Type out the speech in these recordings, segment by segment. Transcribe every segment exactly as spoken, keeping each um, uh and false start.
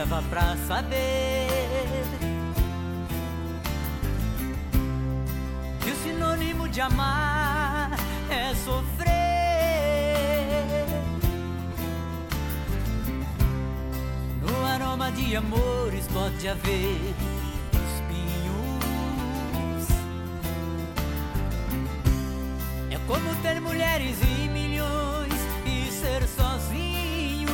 leva pra saber que o sinônimo de amar é sofrer. No aroma de amores pode haver espinhos. É como ter mulheres e milhões e ser sozinho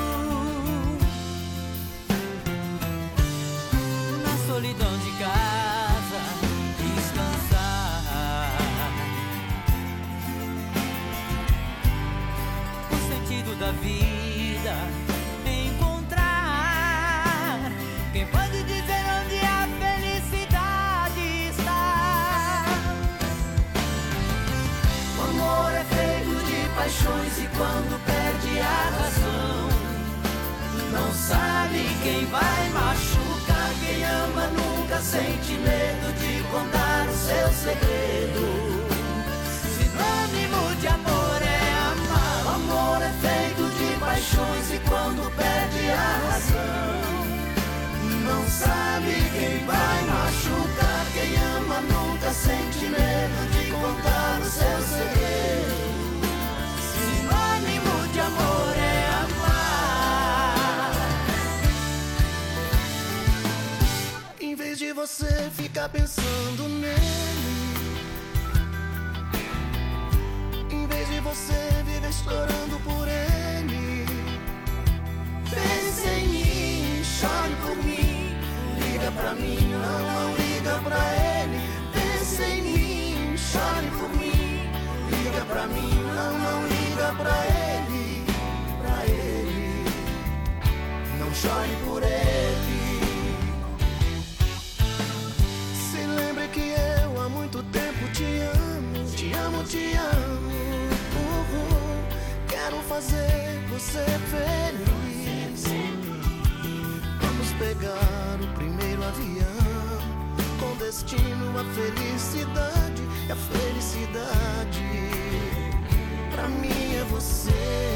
na solidão de casa, descansar. O sentido da vida, encontrar quem pode dizer onde a felicidade está. O amor é feito de paixões e quando perde a razão, não sabe quem vai machucar. Quem ama nunca sente medo de contar o seu segredo. Sinônimo de amor é amar. O amor é feito de paixões e quando perde a razão, não sabe quem vai machucar. Quem ama nunca sente medo de contar o seu segredo. Sinônimo de amor é amar. Em vez de você ficar pensando nele, em vez de você viver chorando por ele, pense em mim, chore por mim, liga pra mim, não, não liga pra ele. Pense em mim, chore por mim, liga pra mim, não, não liga pra ele, pra ele, não chore por ele. se lembre que eu há muito tempo te amo, te amo, te amo. Uhum. Quero fazer você feliz. Vamos pegar o primeiro avião com destino à felicidade. E a felicidade pra mim é você.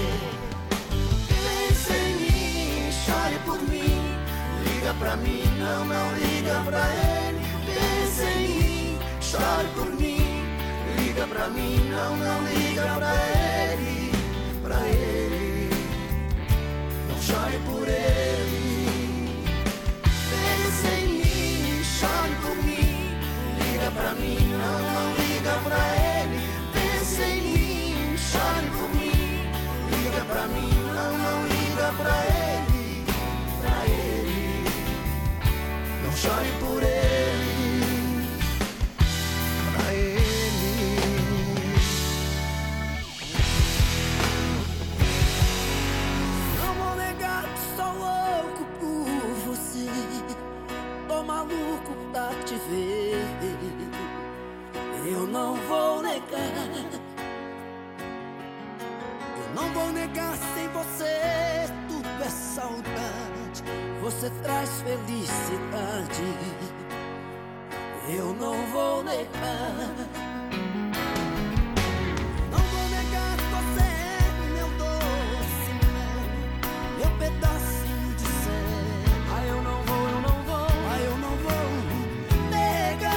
Pense em mim, chore por mim, liga pra mim, não, não liga pra ele. Pense em mim, chore por mim, liga pra mim, não, não liga pra ele, pra ele, não chore por ele. Pense em mim, chore por mim, liga pra mim, não, não liga pra ele. Pense em mim, chore por mim, liga pra mim, não, não liga pra ele, pra ele, não chore por ele, Pra ele. Não vou negar que sou louco por você, tô maluco pra te ver. Eu não vou negar, eu não vou negar, sem você tudo é saudade. Você traz felicidade, eu não vou negar. Não vou negar que você é meu doce mel, meu pedacinho de céu. Ah, eu não vou, eu não vou, ah, eu não vou negar.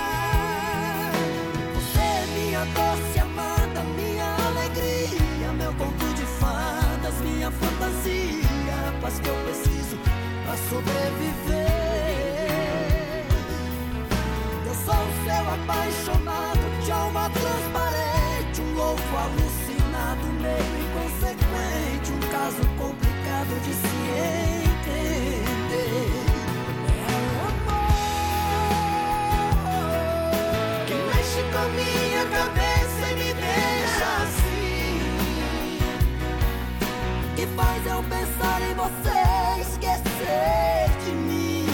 Você é minha doce amada, minha alegria, meu conto de fadas, minha fantasia, a paz que eu preciso pra sobreviver. Eu sou o seu apaixonado, de alma transparente, um louco alucinado, meio inconsequente, um caso complicado de se entender. É o amor que mexe com minha cabeça e me deixa assim, que faz eu pensar em você, esquecer de mim,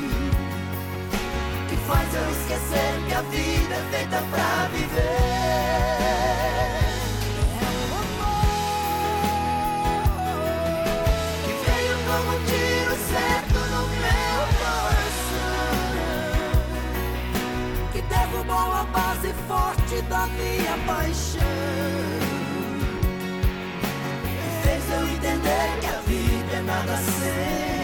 que faz eu esquecer que a vida é feita pra viver. Que veio como um tiro certo no meu coração, que derrubou a base forte da minha paixão, que fez eu entender que a vida é nada sem